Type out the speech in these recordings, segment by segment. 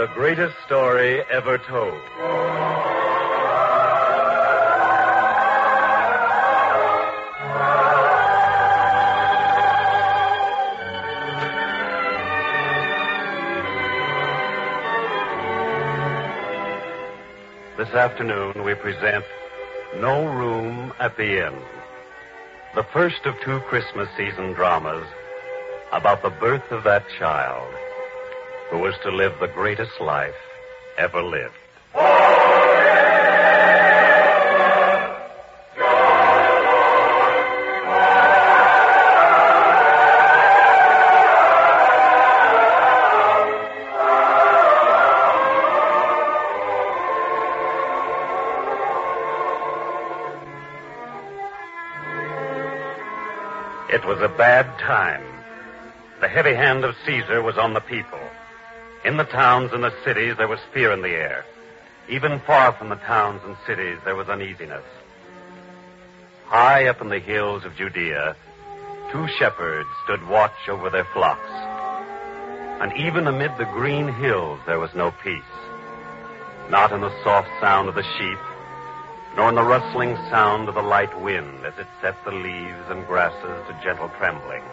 The greatest story ever told. This afternoon we present No Room at the Inn, the first of two Christmas season dramas about the birth of that child who was to live the greatest life ever lived. It was a bad time. The heavy hand of Caesar was on the people. In the towns and the cities, there was fear in the air. Even far from the towns and cities, there was uneasiness. High up in the hills of Judea, two shepherds stood watch over their flocks. And even amid the green hills, there was no peace. Not in the soft sound of the sheep, nor in the rustling sound of the light wind as it set the leaves and grasses to gentle trembling.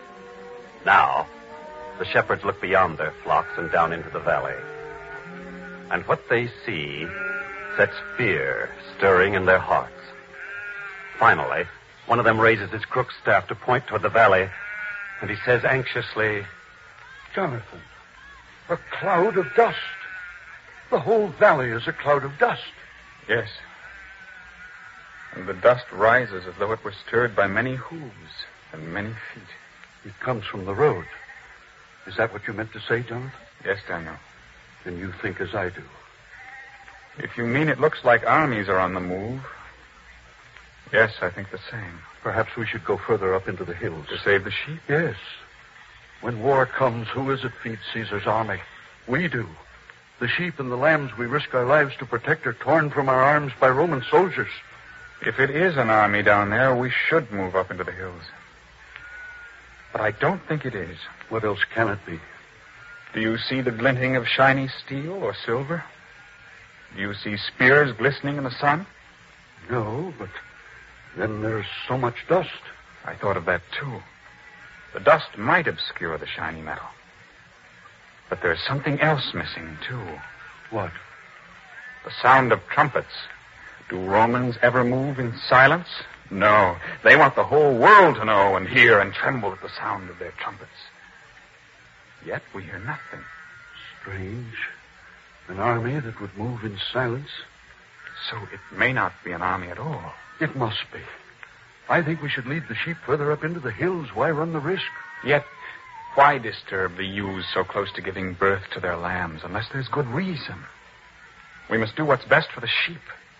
Now, the shepherds look beyond their flocks and down into the valley. And what they see sets fear stirring in their hearts. Finally, one of them raises his crook staff to point toward the valley, and he says anxiously, Jonathan, a cloud of dust. The whole valley is a cloud of dust. Yes. And the dust rises as though it were stirred by many hooves and many feet. It comes from the road. Is that what you meant to say, Jonathan? Yes, Daniel. Then you think as I do. If you mean it looks like armies are on the move, yes, I think the same. Perhaps we should go further up into the hills. To save the sheep? Yes. When war comes, who is it feeds Caesar's army? We do. The sheep and the lambs we risk our lives to protect are torn from our arms by Roman soldiers. If it is an army down there, we should move up into the hills. But I don't think it is. What else can it be? Do you see the glinting of shiny steel or silver? Do you see spears glistening in the sun? No, but then there's so much dust. I thought of that, too. The dust might obscure the shiny metal. But there's something else missing, too. What? The sound of trumpets. Do Romans ever move in silence? No. They want the whole world to know and hear and tremble at the sound of their trumpets. Yet we hear nothing. Strange. An army that would move in silence. So it may not be an army at all. It must be. I think we should lead the sheep further up into the hills. Why run the risk? Yet, why disturb the ewes so close to giving birth to their lambs unless there's good reason? We must do what's best for the sheep.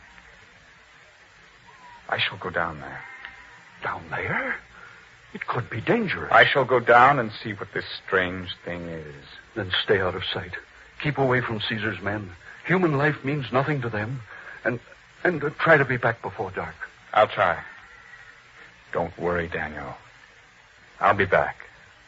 I shall go down there. Down there? It could be dangerous. I shall go down and see what this strange thing is. Then stay out of sight. Keep away from Caesar's men. Human life means nothing to them. And try to be back before dark. I'll try. Don't worry, Daniel. I'll be back.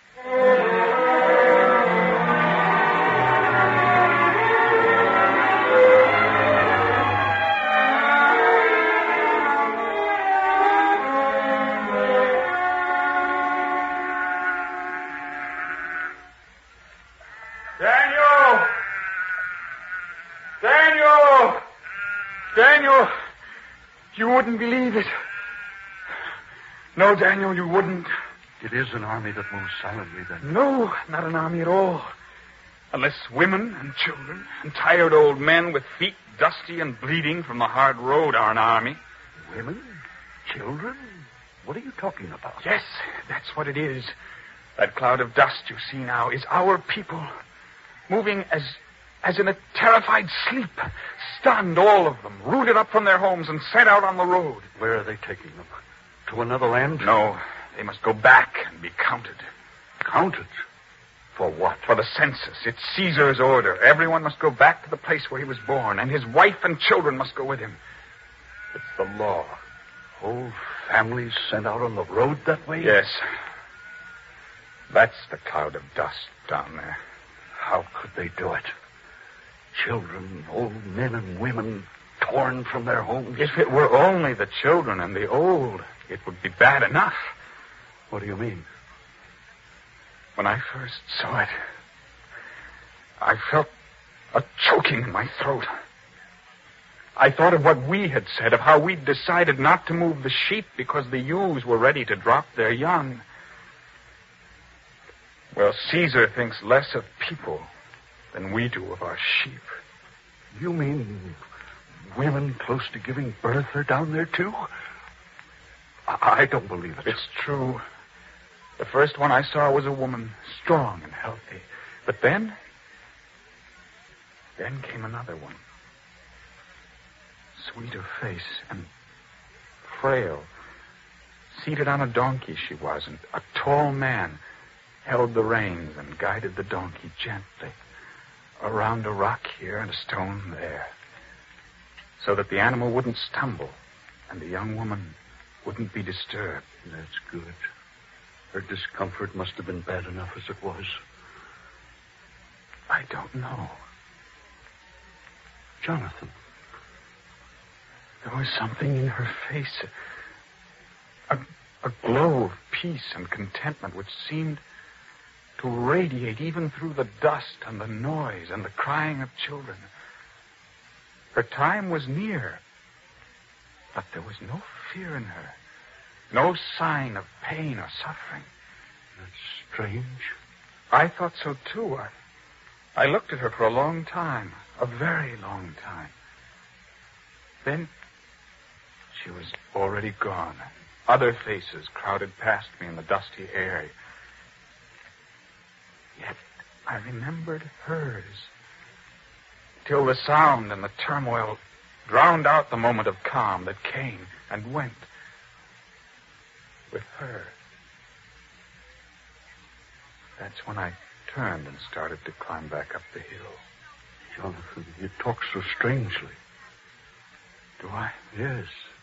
Daniel, you wouldn't believe it. No, Daniel, you wouldn't. It is an army that moves silently, then. No, not an army at all. Unless women and children and tired old men with feet dusty and bleeding from the hard road are an army. Women? Children? What are you talking about? Yes, that's what it is. That cloud of dust you see now is our people, moving as in a terrified sleep, stunned, all of them, rooted up from their homes and sent out on the road. Where are they taking them? To another land? No, they must go back and be counted. Counted? For what? For the census. It's Caesar's order. Everyone must go back to the place where he was born, and his wife and children must go with him. It's the law. Whole families sent out on the road that way? Yes. That's the cloud of dust down there. How could they do it? children, old men and women, torn from their homes. If it were only the children and the old, it would be bad enough. What do you mean? When I first saw it, I felt a choking in my throat. I thought of what we had said, of how we'd decided not to move the sheep because the ewes were ready to drop their young. Well, Caesar thinks less of people than we do of our sheep. You mean women close to giving birth are down there, too? I don't believe it. It's true. The first one I saw was a woman, strong and healthy. But then came another one. Sweet of face and frail. Seated on a donkey she was, and a tall man held the reins and guided the donkey gently around a rock here and a stone there, so that the animal wouldn't stumble and the young woman wouldn't be disturbed. That's good. Her discomfort must have been bad enough as it was. I don't know. Jonathan. There was something in her face, a glow of peace and contentment which seemed to radiate even through the dust and the noise and the crying of children. Her time was near, but there was no fear in her, no sign of pain or suffering. That's strange. I thought so, too. I looked at her for a long time, a very long time. Then she was already gone. Other faces crowded past me in the dusty air. Yet I remembered hers, till the sound and the turmoil drowned out the moment of calm that came and went with her. That's when I turned and started to climb back up the hill. Jonathan, you talk so strangely. Do I? Yes.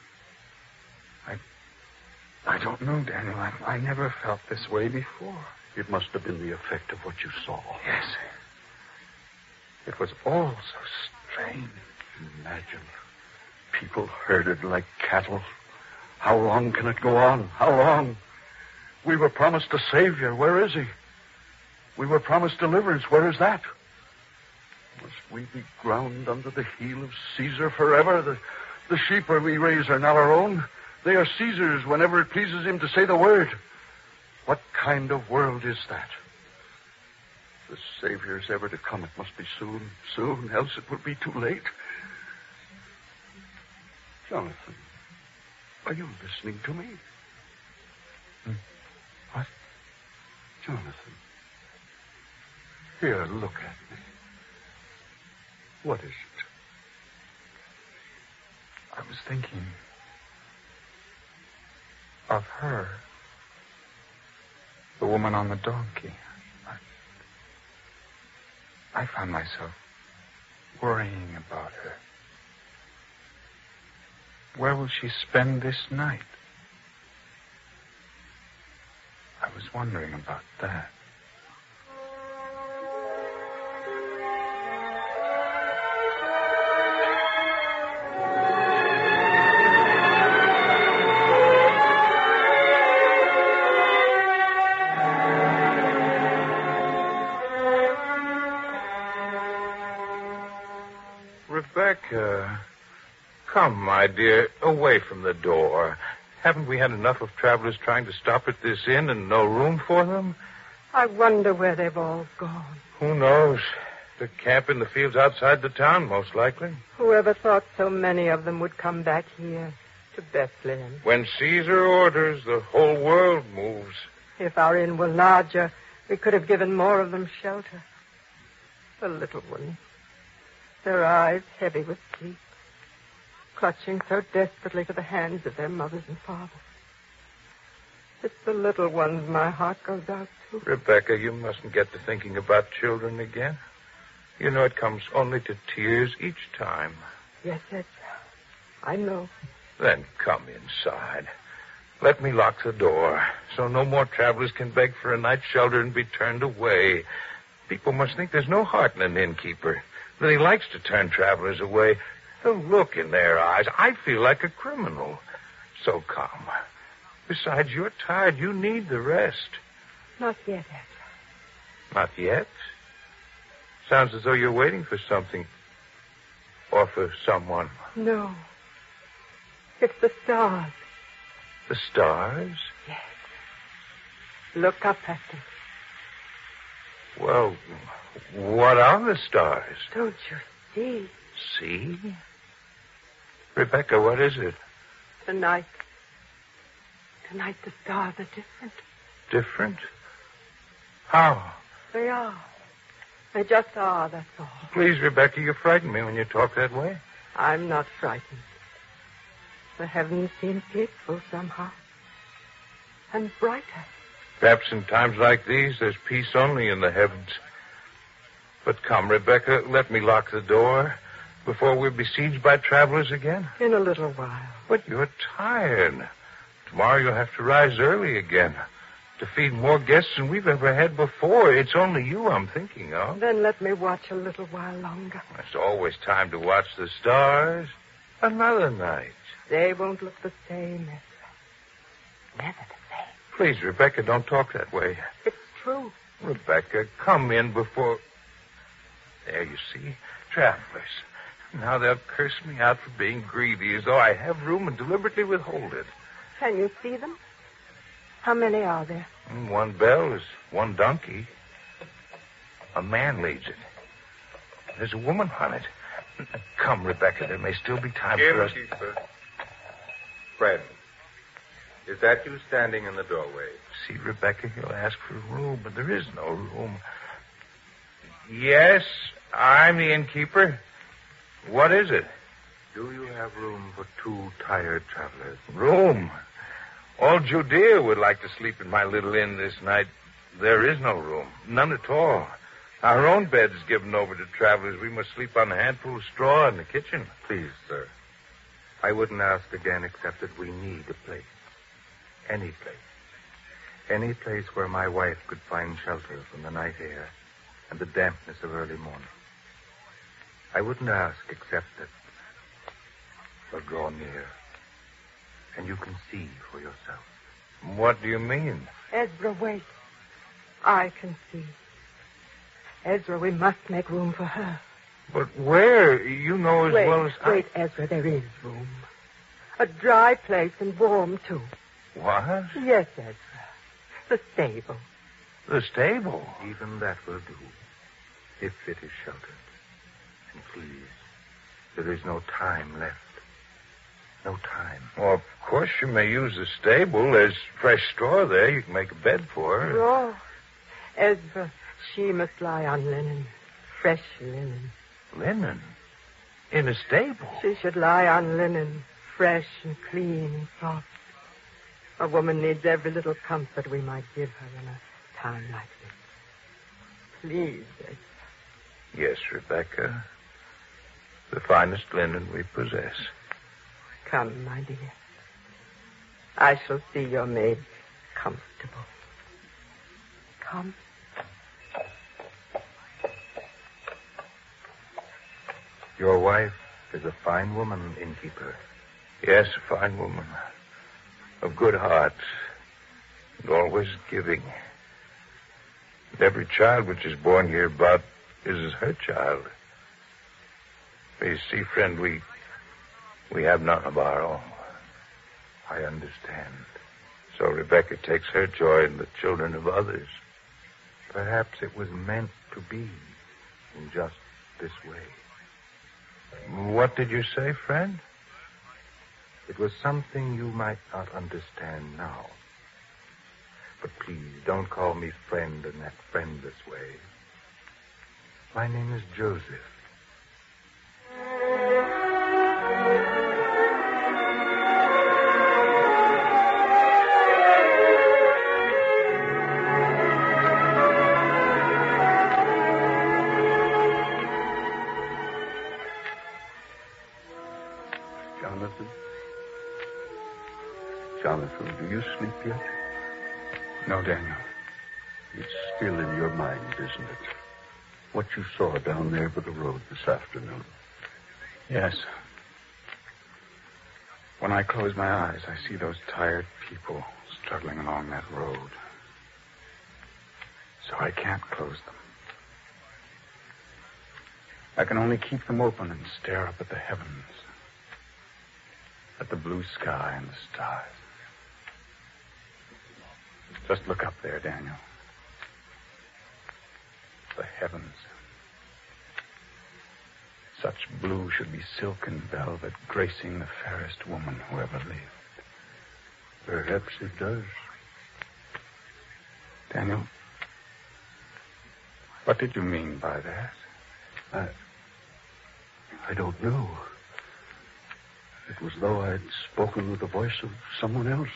I don't know, Daniel. I never felt this way before. It must have been the effect of what you saw. Yes. It was all so strange. Imagine. People herded like cattle. How long can it go on? How long? We were promised a savior. Where is he? We were promised deliverance. Where is that? Must we be ground under the heel of Caesar forever? The sheep we raise are not our own. They are Caesar's whenever it pleases him to say the word. What kind of world is that? If the Savior is ever to come, it must be soon, else it will be too late. Jonathan, are you listening to me? What? Jonathan. Here, look at me. What is it? I was thinking of her. The woman on the donkey. I found myself worrying about her. Where will she spend this night? I was wondering about that. Rebecca, come, my dear, away from the door. Haven't we had enough of travelers trying to stop at this inn and no room for them? I wonder where they've all gone. Who knows? To camp in the fields outside the town, most likely. Whoever thought so many of them would come back here to Bethlehem? When Caesar orders, the whole world moves. If our inn were larger, we could have given more of them shelter. The little ones, their eyes heavy with sleep, clutching so desperately to the hands of their mothers and fathers. It's the little ones my heart goes out to. Rebecca, you mustn't get to thinking about children again. You know it comes only to tears each time. Yes, Ed. I know. Then come inside. Let me lock the door so no more travelers can beg for a night's shelter and be turned away. People must think there's no heart in an innkeeper. that he likes to turn travelers away. The look in their eyes, I feel like a criminal. So come. Besides, you're tired. You need the rest. Not yet, Ezra. Not yet? Sounds as though you're waiting for something. Or for someone. No. It's the stars. The stars? Yes. Look up at them. Well, what are the stars? Don't you see? See? Rebecca, what is it? Tonight. Tonight the stars are different. Different? How? They are. They just are, that's all. Please, Rebecca, you frighten me when you talk that way. I'm not frightened. The heavens seem peaceful somehow. And brighter. Perhaps in times like these, there's peace only in the heavens. But come, Rebecca, let me lock the door before we're besieged by travelers again. In a little while. But you're tired. Tomorrow you'll have to rise early again to feed more guests than we've ever had before. It's only you I'm thinking of. Then let me watch a little while longer. There's always time to watch the stars. Another night. They won't look the same, Ezra. Never the same. Please, Rebecca, don't talk that way. It's true. Rebecca, come in before... There, you see. Travelers. Now they'll curse me out for being greedy, as though I have room and deliberately withhold it. Can you see them? How many are there? One bell is one donkey. A man leads it. There's a woman on it. Come, Rebecca, there may still be time for us. Keeper. Friend, is that you standing in the doorway? See, Rebecca, he'll ask for room, but there is no room. Yes, I'm the innkeeper. What is it? Do you have room for 2 tired travelers? Room? All Judea would like to sleep in my little inn this night. There is no room. None at all. Our own bed is given over to travelers. We must sleep on a handful of straw in the kitchen. Please, sir. I wouldn't ask again except that we need a place. Any place. Any place where my wife could find shelter from the night air and the dampness of early morning. I wouldn't ask except that... Well, draw near, and you can see for yourself. What do you mean? Ezra, wait. I can see. Ezra, we must make room for her. But where? You know as well as I... Wait, Ezra, there is room. A dry place and warm, too. What? Yes, Ezra. The stable. The stable? Even that will do, if it is sheltered. And please, there is no time left. No time. Well, of course you may use the stable. There's fresh straw there. You can make a bed for her. Straw? Ezra, she must lie on linen. Fresh linen. Linen? In a stable? She should lie on linen. Fresh and clean and soft. A woman needs every little comfort we might give her in a time like this. Please, Ezra. Yes, Rebecca. The finest linen we possess. Come, my dear. I shall see your maid comfortable. Come. Your wife is a fine woman, innkeeper. Yes, a fine woman. Of good heart. And always giving. And every child which is born hereabout is her child. You see, friend, we have none of our own. I understand. So Rebecca takes her joy in the children of others. Perhaps it was meant to be in just this way. What did you say, friend? It was something you might not understand now. But please, don't call me friend in that friendless way. My name is Joseph. Jonathan, do you sleep yet? No, Daniel. It's still in your mind, isn't it? what you saw down there by the road this afternoon? Yes. When I close my eyes, I see those tired people struggling along that road. So I can't close them. I can only keep them open and stare up at the heavens, at the blue sky and the stars. Just look up there, Daniel. The heavens. Such blue should be silk and velvet, gracing the fairest woman who ever lived. Perhaps it does. Daniel, what did you mean by that? I don't know. It was though I'd spoken with the voice of someone else.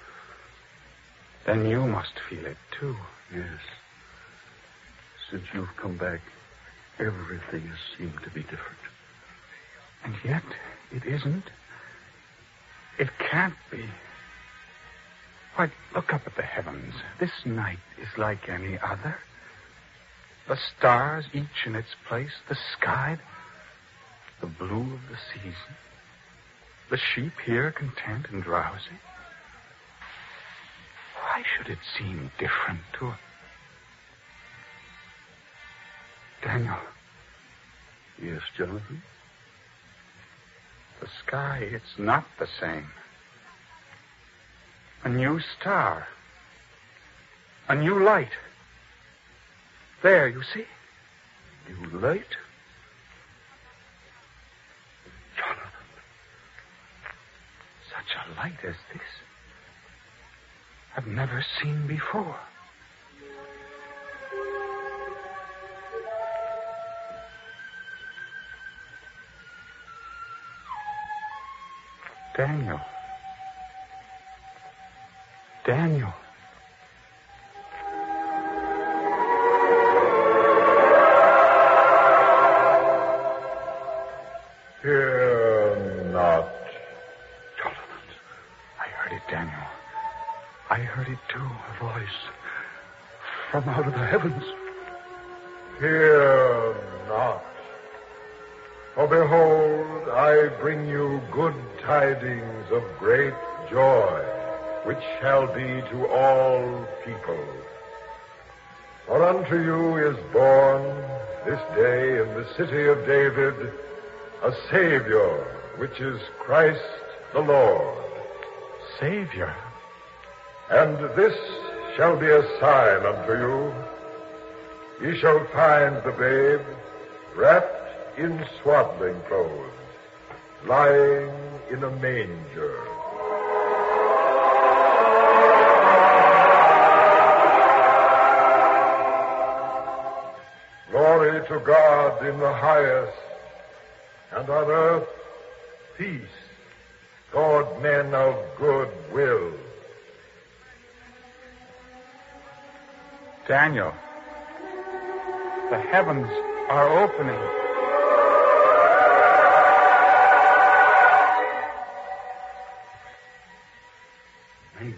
Then you must feel it, too. Yes. Since you've come back, everything has seemed to be different. And yet, it isn't. It can't be. Why, look up at the heavens. This night is like any other. The stars, each in its place, the sky, the blue of the season, the sheep here content and drowsy. Why should it seem different to us? Daniel. Yes, Jonathan? The sky, it's not the same. A new star. A new light. There, you see? New light? Jonathan. Such a light as this I've never seen before. Daniel. Daniel. Fear not. Jonathan. I heard it, Daniel. I heard it, too. A voice from out of the heavens. Fear not. For behold, I bring you good tidings of great joy, which shall be to all people. For unto you is born this day in the city of David a Savior, which is Christ the Lord. Savior? And this shall be a sign unto you. Ye shall find the babe wrapped in swaddling clothes, lying in a manger. Glory to God in the highest, and on earth peace toward men of good will. Daniel, the heavens are opening. Manger.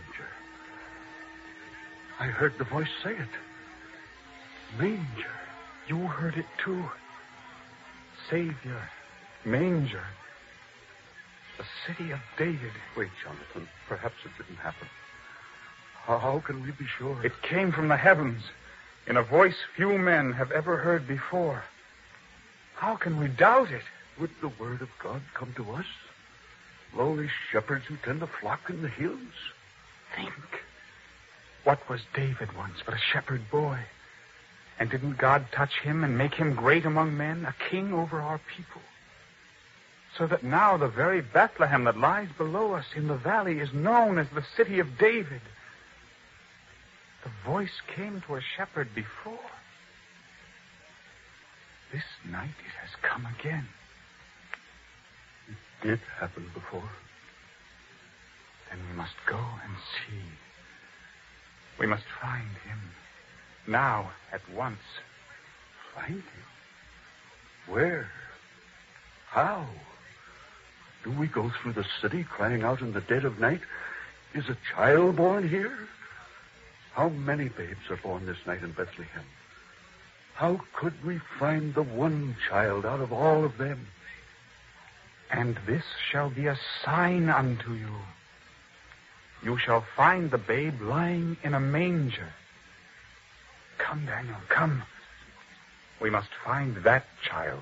I heard the voice say it. Manger. You heard it, too. Savior. Manger. The city of David. Wait, Jonathan. Perhaps it didn't happen. How can we be sure? It came from the heavens in a voice few men have ever heard before. How can we doubt it? Would the word of God come to us? Lowly shepherds who tend a flock in the hills? Think. What was David once but a shepherd boy? And didn't God touch him and make him great among men, a king over our people? So that now the very Bethlehem that lies below us in the valley is known as the city of David. The voice came to a shepherd before. This night it has come again. It did happen before. Then we must go and see. We must find him. Now, at once. Find him? Where? How? Do we go through the city crying out in the dead of night, "Is a child born here?" How many babes are born this night in Bethlehem? How could we find the one child out of all of them? And this shall be a sign unto you. You shall find the babe lying in a manger. Come, Daniel, come. We must find that child.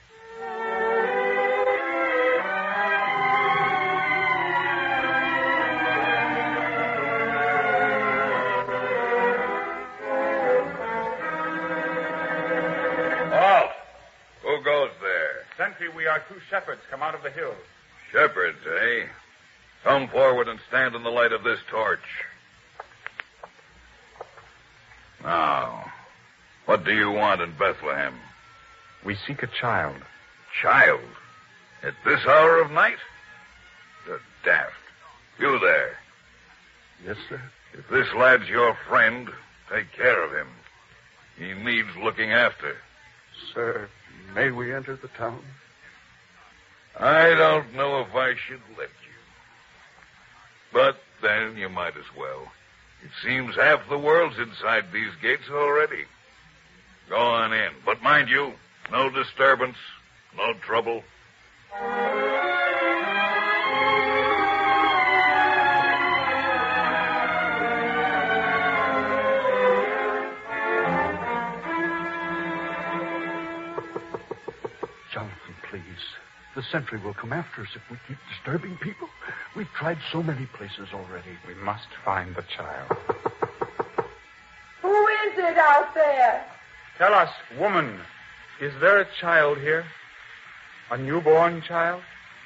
Halt! Who goes there? Sentry, we are two shepherds come out of the hills. Shepherds, eh? Come forward and stand in the light of this torch. Now, what do you want in Bethlehem? We seek a child. Child? At this hour of night? The daft. You there. Yes, sir. If this lad's your friend, take care of him. He needs looking after. Sir, may we enter the town? I don't know if I should let you. But then you might as well. It seems half the world's inside these gates already. Go on in. But mind you, no disturbance, no trouble. Jonathan, please. The sentry will come after us if we keep disturbing people. We've tried so many places already. We must find the child. Who is it out there? Tell us, woman, is there a child here? A newborn child?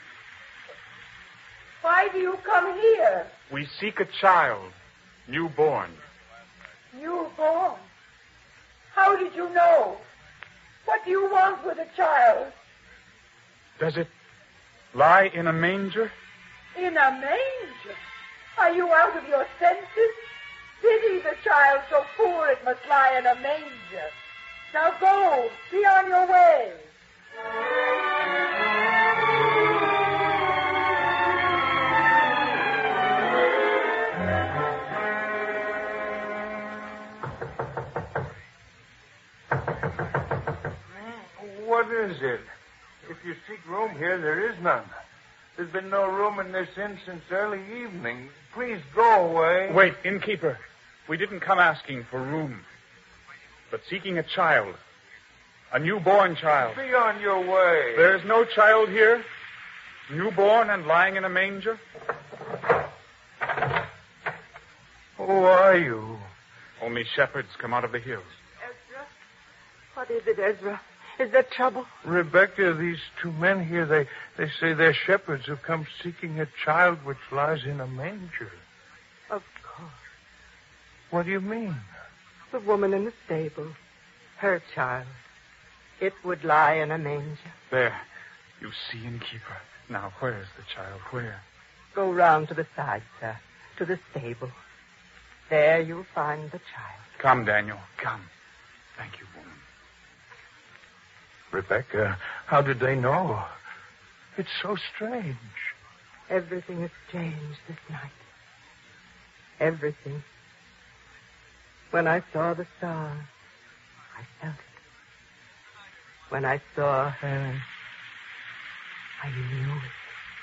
Why do you come here? We seek a child, newborn. Newborn? How did you know? What do you want with a child? Does it lie in a manger? In a manger? Are you out of your senses? Pity the child so poor it must lie in a manger. Now go, be on your way. What is it? If you seek room here, there is none. There's been no room in this inn since early evening. Please go away. Wait, innkeeper. We didn't come asking for room, but seeking a child. A newborn child. Be on your way. There's no child here? Newborn and lying in a manger? Who are you? Only shepherds come out of the hills. Ezra? What is it, Ezra? Is there trouble? Rebecca, these two men here, they say they're shepherds who come seeking a child which lies in a manger. Of course. What do you mean? The woman in the stable. Her child. It would lie in a manger. There. You see, innkeeper. Now, where's the child? Where? Go round to the side, sir. To the stable. There you'll find the child. Come, Daniel. Come. Thank you, woman. Rebecca, how did they know? It's so strange. Everything has changed this night. Everything. When I saw the star, I felt it. When I saw her, I knew it.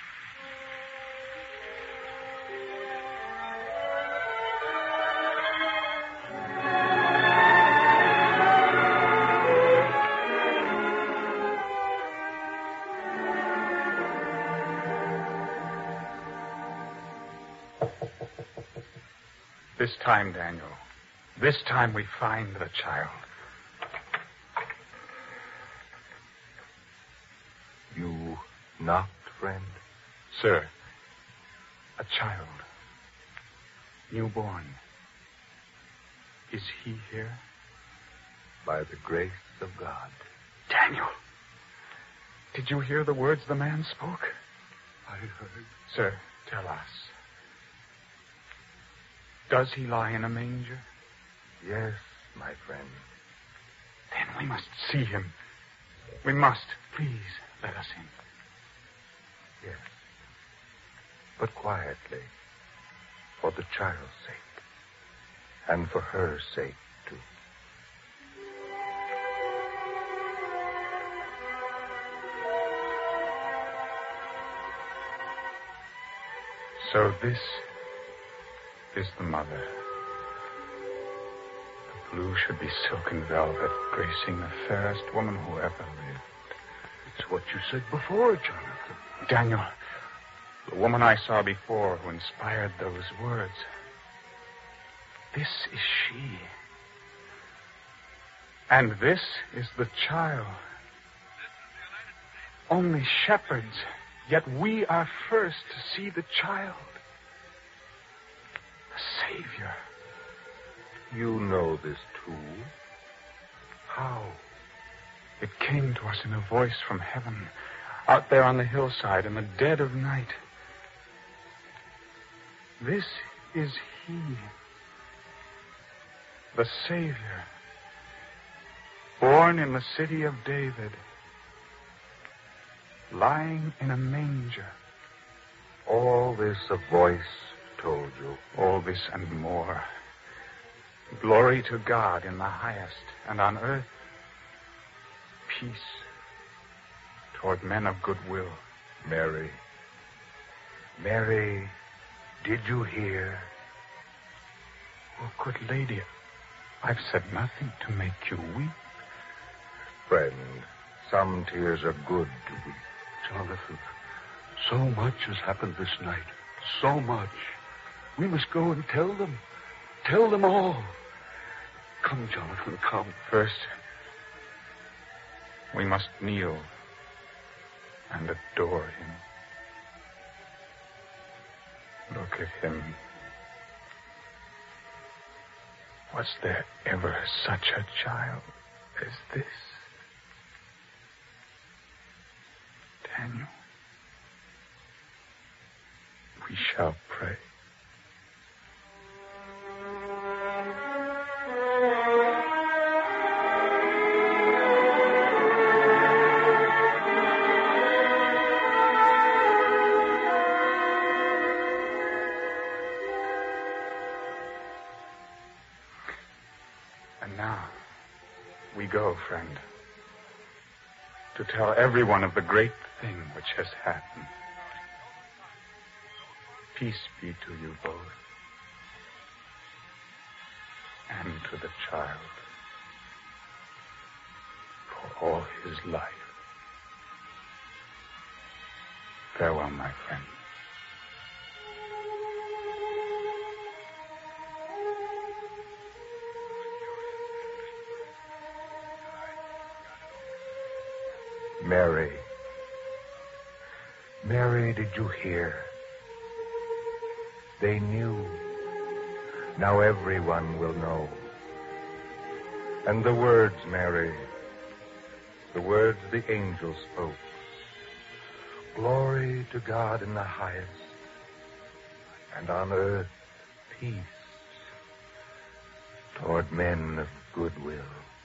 This time, Daniel. This time we find the child. You knocked, friend? Sir, a child. Newborn. Is he here? By the grace of God. Daniel, did you hear the words the man spoke? I heard. Sir, tell us. Does he lie in a manger? Yes, my friend. Then we must see him. We must. Please, let us in. Yes. But quietly. For the child's sake. And for her sake, too. So this is the mother. The blue should be silken velvet, gracing the fairest woman who ever lived. It's what you said before, Jonathan. Daniel, the woman I saw before who inspired those words. This is she. And this is the child. Only shepherds, yet we are first to see the child. The Savior. You know this too? How? It came to us in a voice from heaven, out there on the hillside in the dead of night. This is he, the Savior, born in the city of David, lying in a manger. All this a voice told you. All this and more. Glory to God in the highest, and on earth, peace toward men of good will. Mary. Mary, did you hear? Oh, good lady, I've said nothing to make you weep. Friend, some tears are good to weep. Jonathan, so much has happened this night. So much. We must go and tell them. Tell them all. Come, Jonathan, come. First, we must kneel and adore him. Look at him. Was there ever such a child as this? Daniel, we shall pray. And now, we go, friend, to tell everyone of the great thing which has happened. Peace be to you both, and to the child, for all his life. Farewell, my friend. Mary. Mary, did you hear? They knew. Now everyone will know. And the words, Mary, the words the angel spoke. Glory to God in the highest, and on earth peace toward men of good will.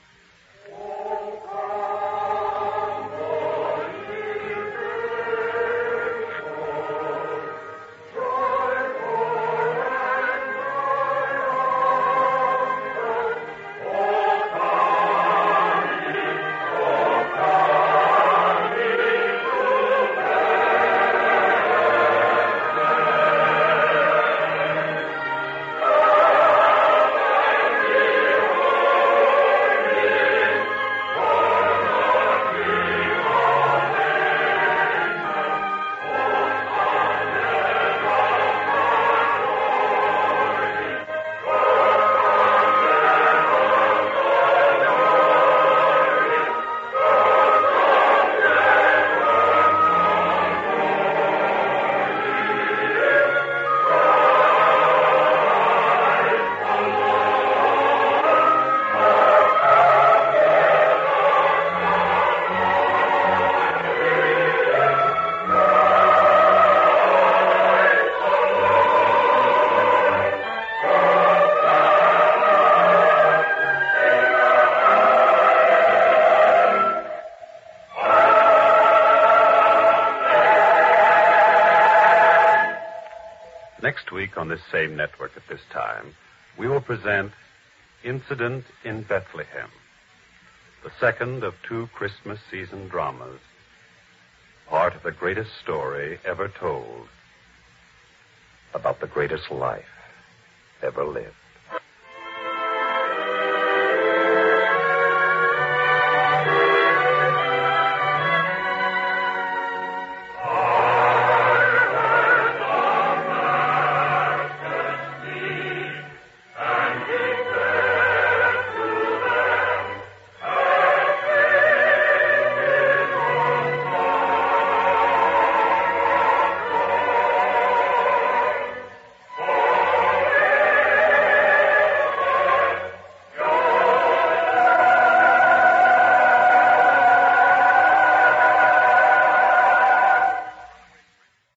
Next week on this same network at this time, we will present Incident in Bethlehem, the second of two Christmas season dramas, part of the greatest story ever told. about the greatest life ever lived.